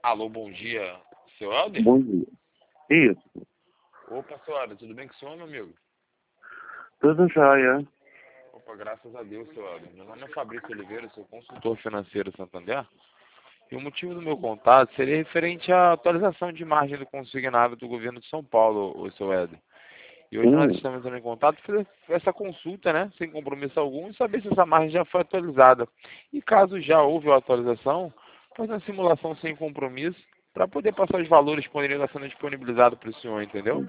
Alô, bom dia, seu Helder? Bom dia. Isso, Opa, seu Helder, tudo bem com o senhor, meu amigo? tudo jóia. Opa, graças a Deus, seu Helder. Meu nome é Fabrício Oliveira, sou consultor financeiro Santander. E o motivo do meu contato seria referente à atualização de margem do consignado do governo de São Paulo, o seu Helder. E hoje nós Hum, estamos entrando em contato para fazer essa consulta, né, sem compromisso algum, e saber se essa margem já foi atualizada. E caso já houve a atualização, fazer uma simulação sem compromisso para poder passar os valores que poderiam estar sendo disponibilizados para o senhor, entendeu?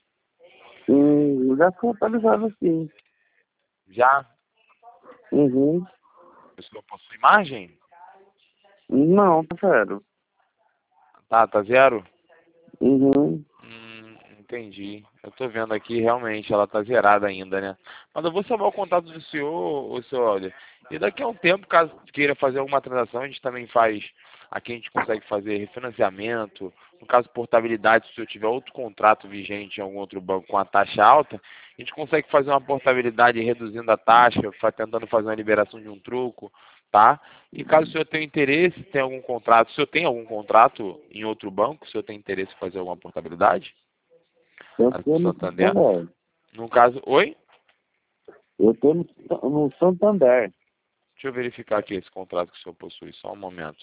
já foi atualizado sim. Já Uhum. o senhor possui margem? Não, tá sério. Tá zero? Uhum. Entendi. Eu tô vendo aqui, realmente, ela tá zerada ainda, né? Mas eu vou salvar o contato do senhor, o senhor Helder. E daqui a um tempo, caso queira fazer alguma transação, a gente também faz, aqui a gente consegue fazer refinanciamento, no caso portabilidade, se o senhor tiver outro contrato vigente em algum outro banco com a taxa alta, a gente consegue fazer uma portabilidade reduzindo a taxa, tentando fazer uma liberação de um troco, tá? E caso o senhor tenha interesse, tem algum contrato, o senhor tem algum contrato em outro banco, o senhor tem interesse em fazer alguma portabilidade? Eu A do tô no Santander? Santander. No caso, oi? Eu tô no Santander. Deixa eu verificar aqui esse contrato que o senhor possui, só um momento.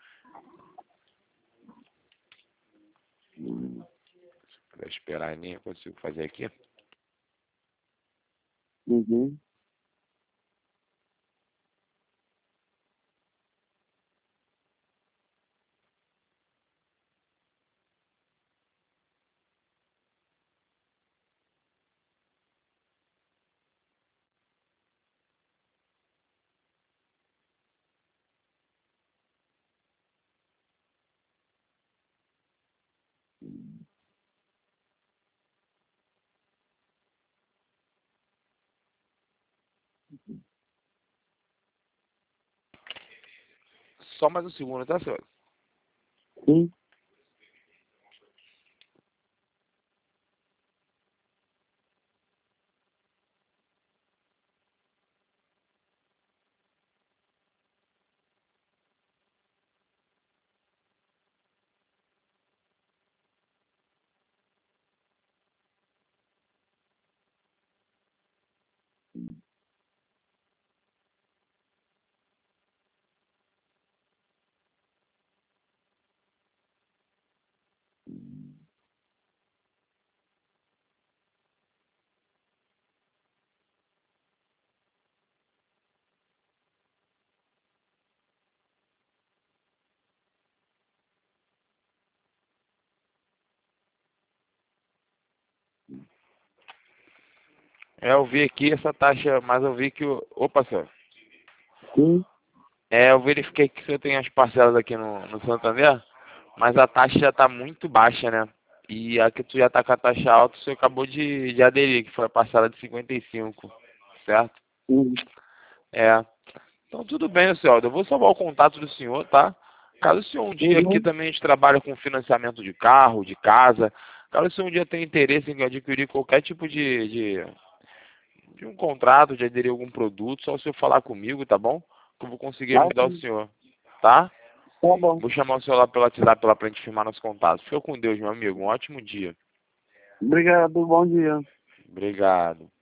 Para esperar nem eu consigo fazer aqui. Uhum. Só mais um segundo, tá, senhor? Sim. Eu vi aqui essa taxa, mas eu vi que o... Opa, senhor. Sim. Eu verifiquei que o senhor tem as parcelas aqui no Santander, mas a taxa já está muito baixa, né? E a que tu já está com a taxa alta, o senhor acabou de aderir, que foi a parcela de 55, certo? Uhum. É. Então tudo bem, senhor. Eu vou salvar o contato do senhor, tá? Caso o senhor um dia aqui Uhum. também a gente trabalha com financiamento de carro, de casa, caso o senhor um dia tenha interesse em adquirir qualquer tipo de um contrato, de aderir a algum produto, só o senhor falar comigo, tá bom? Que eu vou conseguir Ah, ajudar o sim. senhor, tá? Tá bom. Vou chamar o senhor lá pelo WhatsApp lá pra gente firmar nosso contato. Fica com Deus, meu amigo. Um ótimo dia. Obrigado, bom dia. Obrigado.